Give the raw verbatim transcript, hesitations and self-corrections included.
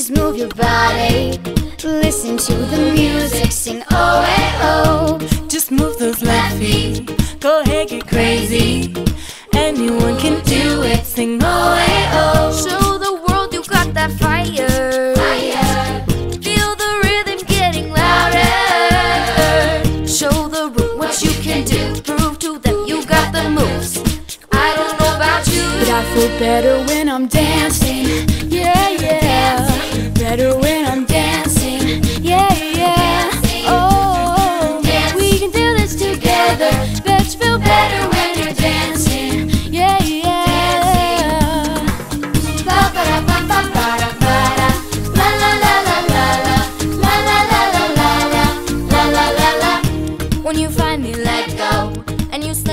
Just move your body, listen to the music, sing oh hey oh. Just move those left feet, go ahead, get crazy. Anyone can do it, sing oh hey oh. Show the world you got that fire, fire. Feel the rhythm getting louder. Show the room what you can do, prove to them you got the moves. I don't know about you, but I feel better when I'm dancing. Yeah, yeah. Better when I'm dancing. Yeah, yeah. Oh, we can do this together. Bet you feel better when you're dancing. Yeah, yeah. Ba ba da ba ba ba da ba da. La la la la la la. La la la la la la. La la la la. When you finally let go and you